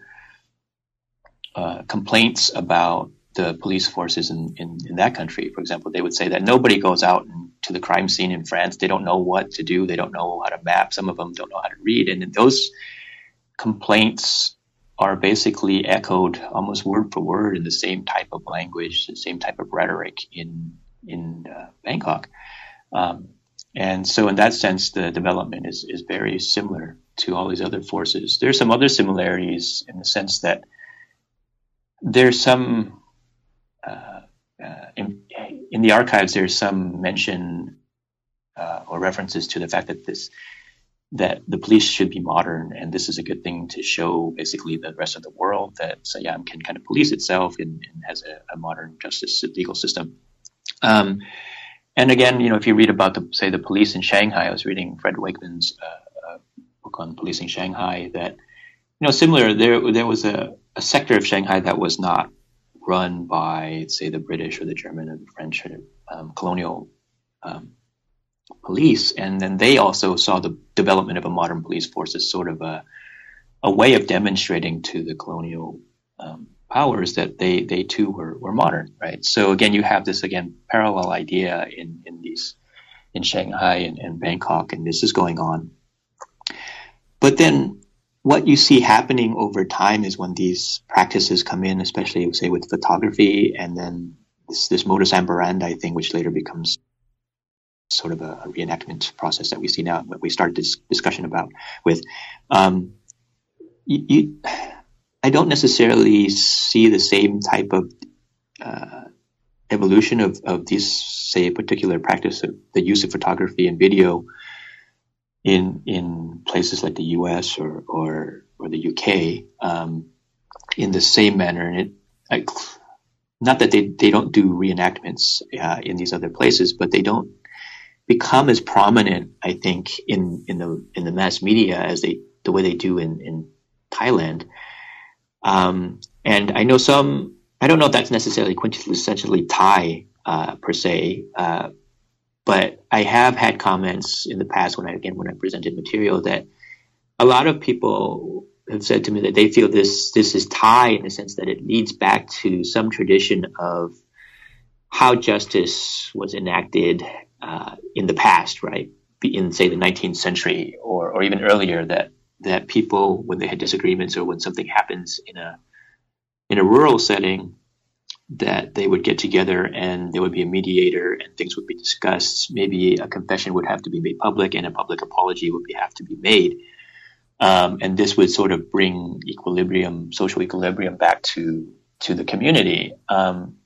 Speaker 3: uh, complaints about the police forces in, in, in that country. For example, they would say that nobody goes out to the crime scene in France. They don't know what to do. They don't know how to map. Some of them don't know how to read. And those complaints are basically echoed almost word for word in the same type of language, the same type of rhetoric in in uh, Bangkok. Um, and so in that sense, the development is, is very similar to all these other forces. There's some other similarities in the sense that there's some, uh, uh, in, in the archives, there's some mention uh, or references to the fact that this that the police should be modern, and this is a good thing to show basically the rest of the world that Siam can kind of police itself and, and has a, a modern justice legal system. Um, and again, you know, if you read about the, say, the police in Shanghai, I was reading Fred Wakeman's uh, uh, book on policing Shanghai, that, you know, similar, there there was a, a sector of Shanghai that was not run by, say, the British or the German or the French or um, colonial um police, and then they also saw the development of a modern police force as sort of a a way of demonstrating to the colonial um, powers that they they too were, were modern, right? So again, you have this again parallel idea in in these in Shanghai and, and Bangkok, and this is going on. But then what you see happening over time is when these practices come in, especially say with photography, and then this this modus operandi thing, which later becomes sort of a, a reenactment process that we see now, what we started this discussion about with, um, you, you, I don't necessarily see the same type of uh, evolution of, of this, say, particular practice of the use of photography and video in in places like the U S or or, or the U K um, in the same manner. And it, I, not that they, they don't do reenactments uh, in these other places, but they don't become as prominent, I think, in, in the in the mass media as they the way they do in, in Thailand. Um, and I know some, I don't know if that's necessarily quintessentially Thai uh, per se, uh, but I have had comments in the past when I again when I presented material that a lot of people have said to me that they feel this this is Thai in the sense that it leads back to some tradition of how justice was enacted Uh, in the past, right? In, say, the nineteenth century or, or even earlier, that that people, when they had disagreements or when something happens in a in a rural setting, that they would get together and there would be a mediator and things would be discussed. Maybe a confession would have to be made public and a public apology would be, have to be made. Um, and this would sort of bring equilibrium, social equilibrium back to to the community. Um,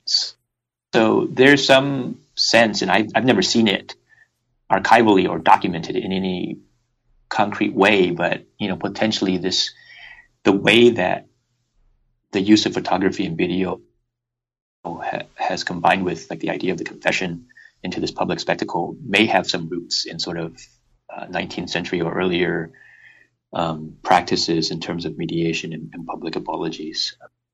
Speaker 3: so there's some sense, and I, I've never seen it archivally or documented in any concrete way, but, you know, potentially this, the way that the use of photography and video ha, has combined with like the idea of the confession into this public spectacle may have some roots in sort of uh, nineteenth century or earlier um, practices in terms of mediation and, and public apologies.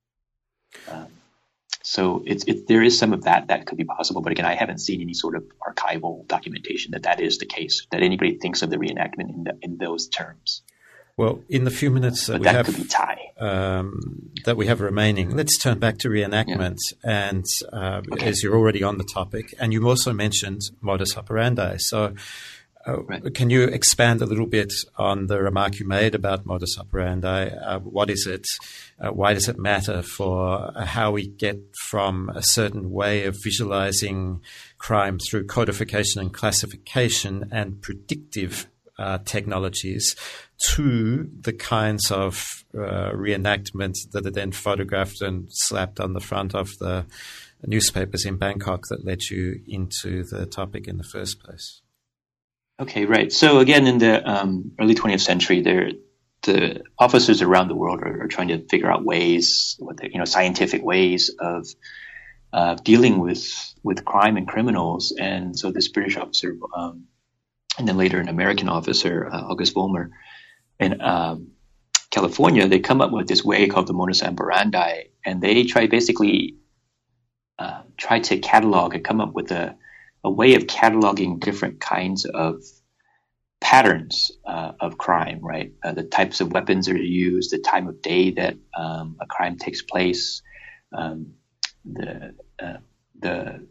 Speaker 3: Um, So it's, it, there is some of that that could be possible. But again, I haven't seen any sort of archival documentation that that is the case, that anybody thinks of the reenactment in, the, in those terms.
Speaker 2: Well, in the few minutes that,
Speaker 3: but
Speaker 2: we,
Speaker 3: that
Speaker 2: have,
Speaker 3: could be Thai.
Speaker 2: Um, that we have remaining, let's turn back to reenactment. Yeah. And uh, okay. as you're already on the topic, and you also mentioned modus operandi. So uh, right. can you expand a little bit on the remark you made about modus operandi? Uh, what is it? Uh, why does it matter for how we get from a certain way of visualizing crime through codification and classification and predictive uh, technologies to the kinds of uh, reenactments that are then photographed and slapped on the front of the newspapers in Bangkok that led you into the topic in the first place?
Speaker 3: Okay, right. So again, in the um, early twentieth century, there the officers around the world are, are trying to figure out ways, what the, you know, scientific ways of uh, dealing with with crime and criminals. And so this British officer, um, and then later an American officer, uh, August Vollmer, in um, California, they come up with this way called the modus operandi, and they try basically uh, try to catalog and come up with a, a way of cataloging different kinds of patterns uh, of crime, right? Uh, the types of weapons that are used, the time of day that um, a crime takes place, um, the uh, the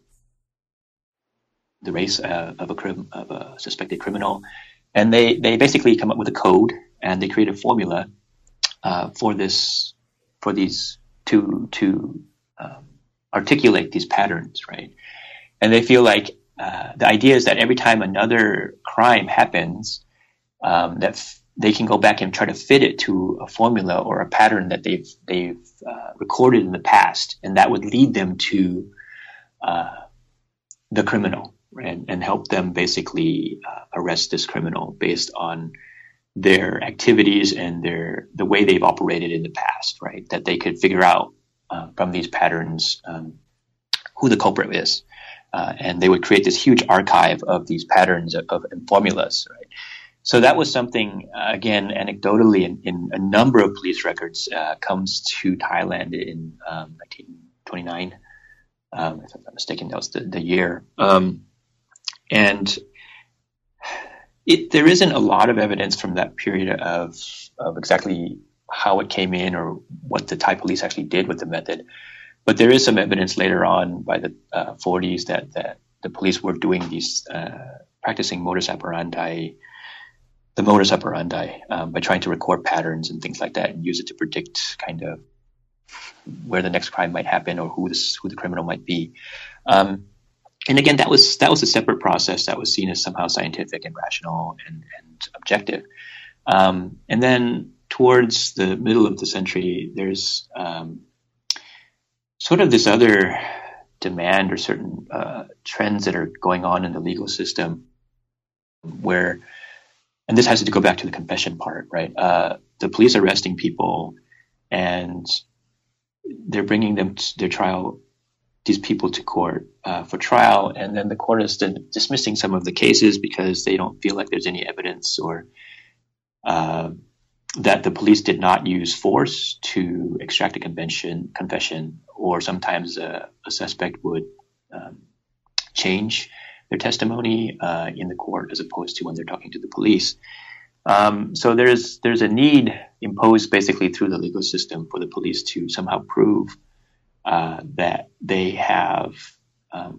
Speaker 3: the race uh, of a crim- of a suspected criminal, and they they basically come up with a code and they create a formula uh, for this for these to to um, articulate these patterns, right? And they feel like uh, the idea is that every time another crime happens, um, that f- they can go back and try to fit it to a formula or a pattern that they've they've uh, recorded in the past, and that would lead them to uh, the criminal, right? and, and help them basically uh, arrest this criminal based on their activities and their the way they've operated in the past, right? That they could figure out uh, from these patterns um, who the culprit is, uh, and they would create this huge archive of these patterns of, of and formulas, right? So that was something, uh, again, anecdotally, in, in a number of police records, uh, comes to Thailand in um, nineteen twenty-nine. Um, if I'm not mistaken, that was the, the year. Um, and it, there isn't a lot of evidence from that period of, of exactly how it came in or what the Thai police actually did with the method. But there is some evidence later on by the uh, forties that, that the police were doing these, uh, practicing modus operandi, the modus operandi, um, by trying to record patterns and things like that and use it to predict kind of where the next crime might happen or who this, who the criminal might be. Um, and again, that was, that was a separate process that was seen as somehow scientific and rational and, and objective. Um, and then towards the middle of the century, there's, um, sort of this other demand or certain, uh, trends that are going on in the legal system where, and this has to go back to the confession part, right? Uh, the police arresting people and they're bringing them to their trial, these people to court uh, for trial, and then the court is then dismissing some of the cases because they don't feel like there's any evidence or uh, that the police did not use force to extract a confession, confession or sometimes a, a suspect would um, change their testimony uh, in the court as opposed to when they're talking to the police. Um, so there's there's a need imposed basically through the legal system for the police to somehow prove uh, that they have um,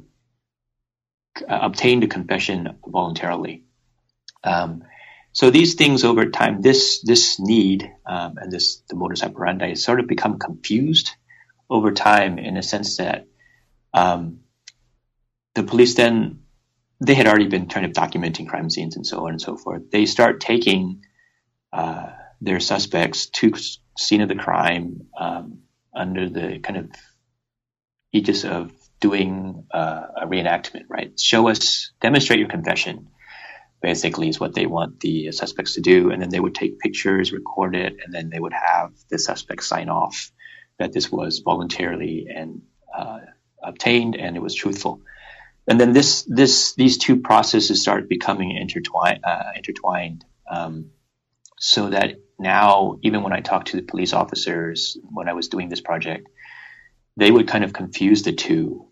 Speaker 3: c- obtained a confession voluntarily. Um, so these things over time, this this need um, and this the modus operandi has sort of become confused over time in a sense that um, the police then. They had already been kind of documenting crime scenes and so on and so forth. They start taking uh, their suspects to scene of the crime um, under the kind of aegis of doing uh, a reenactment, right? Show us, demonstrate your confession, basically is what they want the suspects to do. And then they would take pictures, record it, and then they would have the suspect sign off that this was voluntarily and uh, obtained and it was truthful. And then this, this, these two processes start becoming intertwined, uh, intertwined, um, so that now, even when I talk to the police officers, when I was doing this project, they would kind of confuse the two,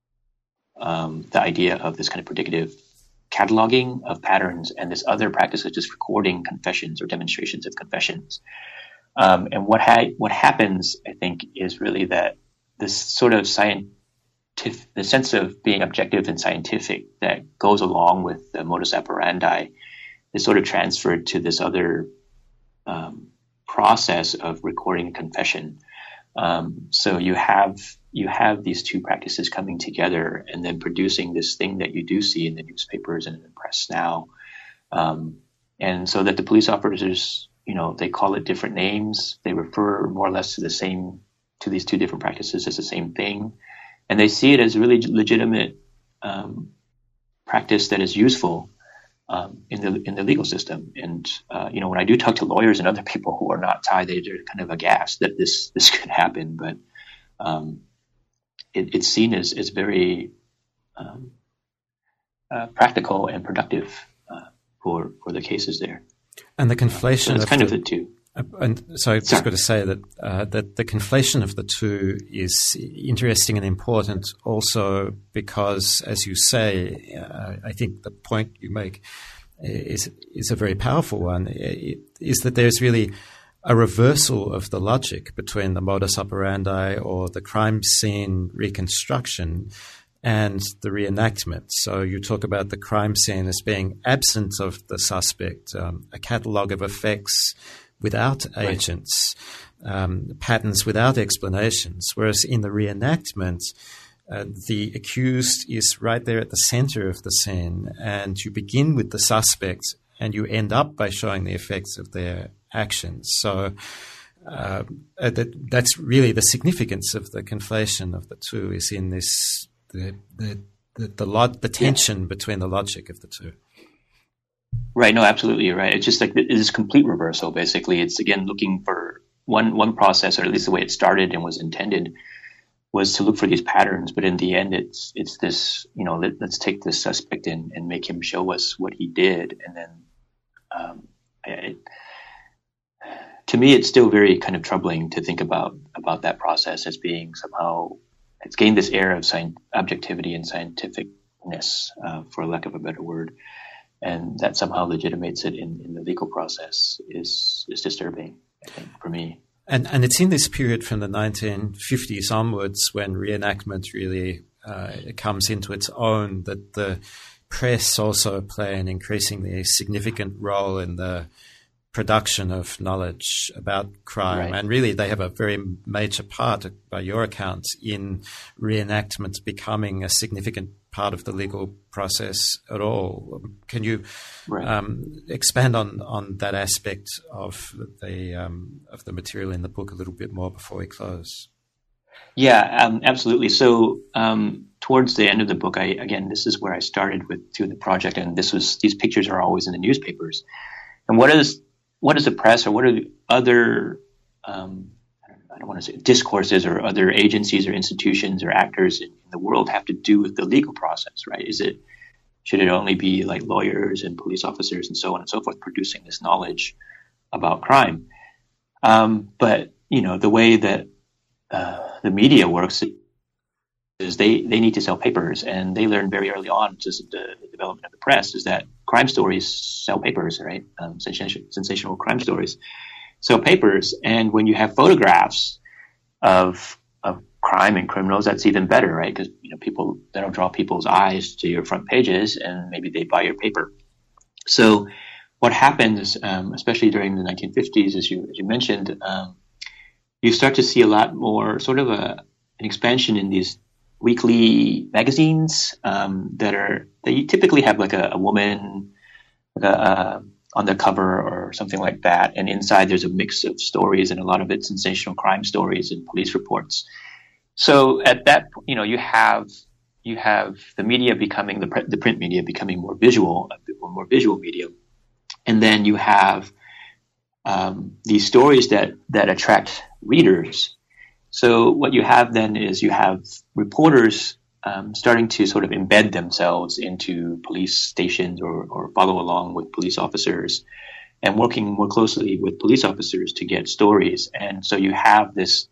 Speaker 3: um, the idea of this kind of predicative cataloging of patterns and this other practice of just recording confessions or demonstrations of confessions. Um, and what ha- what happens, I think, is really that this sort of science, the sense of being objective and scientific that goes along with the modus operandi is sort of transferred to this other um, process of recording a confession. Um, so you have you have these two practices coming together and then producing this thing that you do see in the newspapers and in the press now. Um, and so that the police officers, you know, they call it different names. They refer more or less to the same, to these two different practices as the same thing. And they see it as a really legitimate um, practice that is useful um, in the in the legal system. And uh, you know, when I do talk to lawyers and other people who are not Thai, they, they're kind of aghast that this this could happen. But um, it, it's seen as as very um, uh, practical and productive uh, for for the cases there.
Speaker 2: And the conflation
Speaker 3: uh, so it's
Speaker 2: of
Speaker 3: kind
Speaker 2: the,
Speaker 3: of the two.
Speaker 2: And so I've just got to say that uh, that the conflation of the two is interesting and important also because, as you say, uh, I think the point you make is is a very powerful one, it, is that there's really a reversal of the logic between the modus operandi or the crime scene reconstruction and the reenactment. So you talk about the crime scene as being absent of the suspect, um, a catalogue of effects without agents, right. um, patterns without explanations, whereas in the reenactment, uh, the accused is right there at the center of the scene, and you begin with the suspect and you end up by showing the effects of their actions. So uh, that, that's really the significance of the conflation of the two, is in this the the the, the, log- the tension yeah. between the logic of the two.
Speaker 3: Right. No, absolutely. You're right. It's just like this complete reversal. Basically, it's again looking for one one process, or at least the way it started and was intended, was to look for these patterns. But in the end, it's it's this. You know, let, let's take this suspect in and make him show us what he did, and then, um, it, to me, it's still very kind of troubling to think about about that process as being somehow it's gained this air of science, objectivity and scientificness, uh, for lack of a better word. And that somehow legitimates it in, in the legal process is is disturbing, I think, for me.
Speaker 2: And and it's in this period from the nineteen fifties onwards when reenactment really uh, comes into its own that the press also play an increasingly significant role in the production of knowledge about crime.
Speaker 3: Right.
Speaker 2: And really they have a very major part, by your account, in reenactment becoming a significant part of the legal process at all. Can you right. um, expand on, on that aspect of the um, of the material in the book a little bit more before we close?
Speaker 3: Yeah, um, absolutely. So um, towards the end of the book, I again, this is where I started with to the project, and this was these pictures are always in the newspapers. And what is what is the press, or what are the other um, I don't want to say discourses or other agencies or institutions or actors in the world have to do with the legal process, right? Is it, should it only be like lawyers and police officers and so on and so forth producing this knowledge about crime? Um, but, you know, the way that uh, the media works is they, they need to sell papers, and they learn very early on, just the, the development of the press, is that crime stories sell papers, right? Um, sensational, sensational crime stories sell papers. And when you have photographs of of crime and criminals, that's even better, right? Because, you know, people, that'll draw people's eyes to your front pages, and maybe they buy your paper. So what happens, um, especially during the nineteen fifties, as you as you mentioned, um, you start to see a lot more sort of a an expansion in these weekly magazines um, that are they typically have like a, a woman like a, a, on the cover or something like that, and inside there's a mix of stories, and a lot of it sensational crime stories and police reports. So at that, you know, you have you have the media becoming the the print media becoming more visual, a more visual medium, and then you have um, these stories that that attract readers. So what you have then is you have reporters um, starting to sort of embed themselves into police stations or, or follow along with police officers and working more closely with police officers to get stories. And so you have this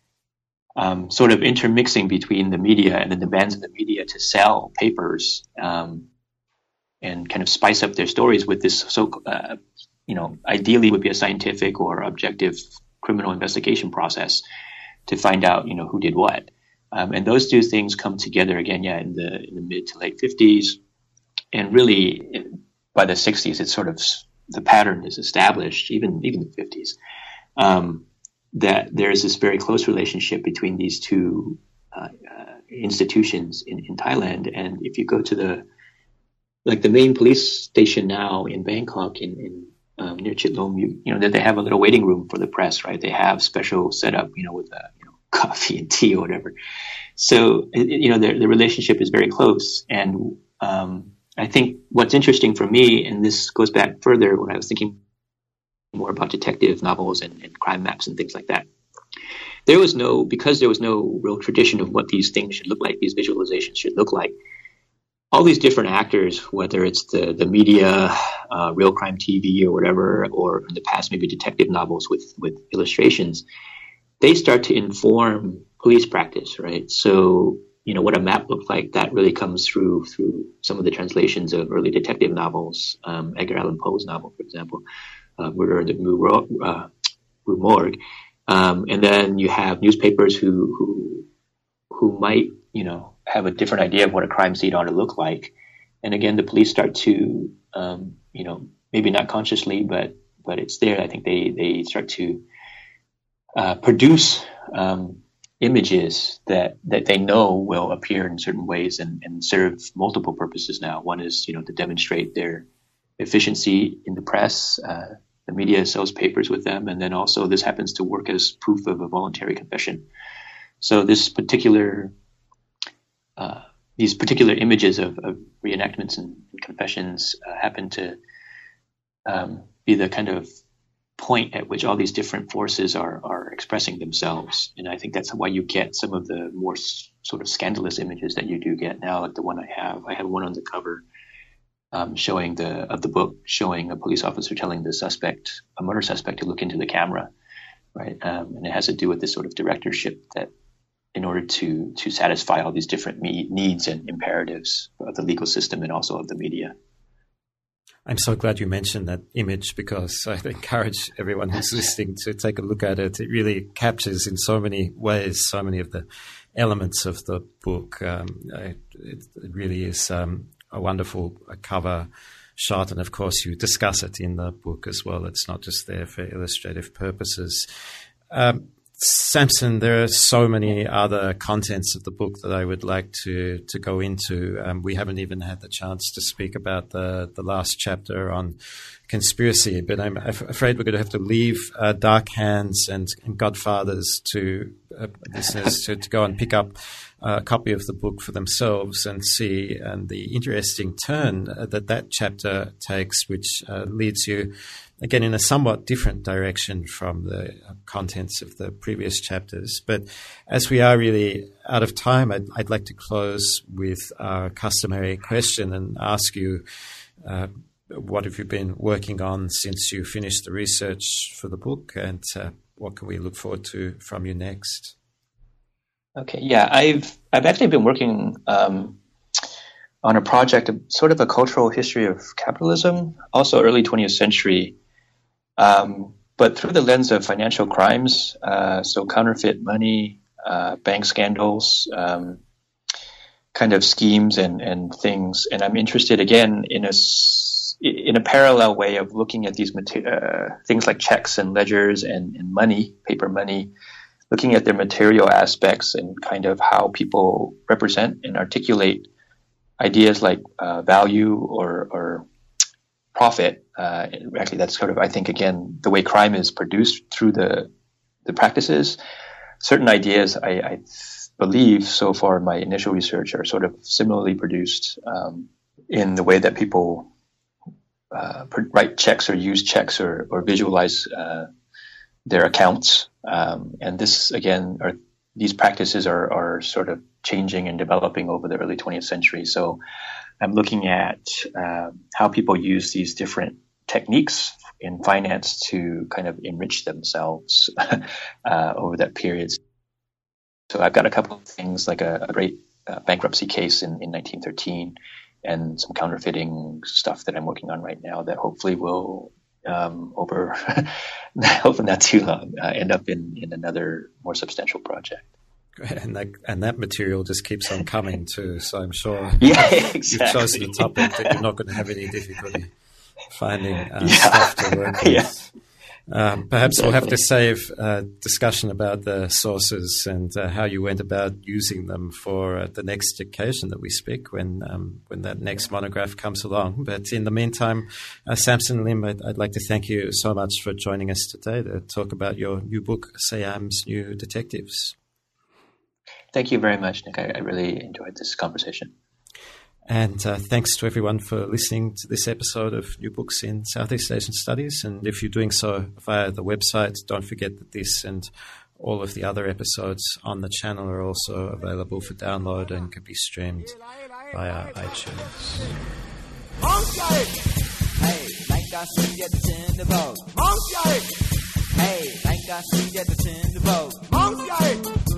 Speaker 3: um, sort of intermixing between the media and the demands of the media to sell papers um, and kind of spice up their stories with this, so uh, you know, ideally would be a scientific or objective criminal investigation process to find out, you know, who did what. Um, and those two things come together again, yeah, in the in the mid to late fifties. And really, by the sixties, it's sort of, the pattern is established, even, even the fifties, um, that there is this very close relationship between these two uh, uh, institutions in, in Thailand. And if you go to the, like the main police station now in Bangkok, in, in Um, near Chitlom, you, you know, that they have a little waiting room for the press, right? They have special setup, you know, with uh, you know, coffee and tea or whatever. So, it, you know, the, the relationship is very close. And um, I think what's interesting for me, and this goes back further when I was thinking more about detective novels and, and crime maps and things like that, there was no, because there was no real tradition of what these things should look like, these visualizations should look like, all these different actors, whether it's the, the media, uh, real crime T V or whatever, or in the past, maybe detective novels with, with illustrations, they start to inform police practice, right? So, you know, what a map looked like, that really comes through through some of the translations of early detective novels, um, Edgar Allan Poe's novel, for example, uh, Murder in the Rue, uh, Rue Morgue. Um, and then you have newspapers who, who, who might, you know, have a different idea of what a crime scene ought to look like. And again, the police start to, um, you know, maybe not consciously, but, but it's there. I think they, they start to, uh, produce, um, images that, that they know will appear in certain ways and, and serve multiple purposes now. One is, you know, to demonstrate their efficiency in the press. Uh, the media sells papers with them. And then also this happens to work as proof of a voluntary confession. So this particular, uh, these particular images of, of reenactments and, and confessions uh, happen to um, be the kind of point at which all these different forces are, are expressing themselves. And I think that's why you get some of the more s- sort of scandalous images that you do get now, like the one I have. I have one on the cover um, showing the of the book, showing a police officer telling the suspect, a murder suspect, to look into the camera, right? Um, and it has to do with this sort of directorship that in order to to satisfy all these different me- needs and imperatives of the legal system and also of the media.
Speaker 2: I'm so glad you mentioned that image, because I encourage everyone who's listening to take a look at it. It really captures in so many ways so many of the elements of the book. Um, it, it really is um, a wonderful cover shot, and of course you discuss it in the book as well. It's not just there for illustrative purposes. Um, Samson, there are so many other contents of the book that I would like to to go into. Um, we haven't even had the chance to speak about the, the last chapter on conspiracy, but I'm af- afraid we're going to have to leave uh, Dark Hands and, and Godfathers to uh, listeners to, to go and pick up a copy of the book for themselves and see and the interesting turn that that chapter takes, which uh, leads you again in a somewhat different direction from the contents of the previous chapters. But as we are really out of time, I'd, I'd like to close with our customary question and ask you, uh, what have you been working on since you finished the research for the book, and uh, what can we look forward to from you next?
Speaker 3: Okay, yeah, I've I've actually been working um, on a project, of sort of a cultural history of capitalism, also early twentieth century, um, but through the lens of financial crimes, uh, so counterfeit money, uh, bank scandals, um, kind of schemes and, and things. And I'm interested again in a in a parallel way of looking at these mater- uh, things like checks and ledgers and, and money, paper money, looking at their material aspects and kind of how people represent and articulate ideas like uh, value or, or profit. Uh, actually, that's sort of, I think, again, the way crime is produced through the the practices. Certain ideas, I, I believe, so far in my initial research, are sort of similarly produced um, in the way that people uh, write checks or use checks or, or visualize uh, their accounts. Um, and this, again, are, these practices are, are sort of changing and developing over the early twentieth century. So I'm looking at um, how people use these different techniques in finance to kind of enrich themselves uh, over that period. So I've got a couple of things, like a, a great uh, bankruptcy case in, in nineteen thirteen and some counterfeiting stuff that I'm working on right now that hopefully will um, over, hopefully not too long, uh, end up in, in another more substantial project.
Speaker 2: And that and that material just keeps on coming too. So I'm sure
Speaker 3: yeah, exactly.
Speaker 2: you've chosen a topic that you're not going to have any difficulty finding uh,
Speaker 3: yeah.
Speaker 2: stuff to work with.
Speaker 3: Yeah.
Speaker 2: Um, perhaps
Speaker 3: exactly.
Speaker 2: we'll have to save a discussion about the sources and uh, how you went about using them for uh, the next occasion that we speak, when um, when that next monograph comes along. But in the meantime, uh, Samson Lim, I'd, I'd like to thank you so much for joining us today to talk about your new book, Siam's New Detectives.
Speaker 3: Thank you very much, Nick. I, I really enjoyed this conversation.
Speaker 2: And uh, thanks to everyone for listening to this episode of New Books in Southeast Asian Studies. And if you're doing so via the website, don't forget that this and all of the other episodes on the channel are also available for download and can be streamed via iTunes.
Speaker 4: Hey, like I see at the tinderboat. Hey, like I see at the tinderboat.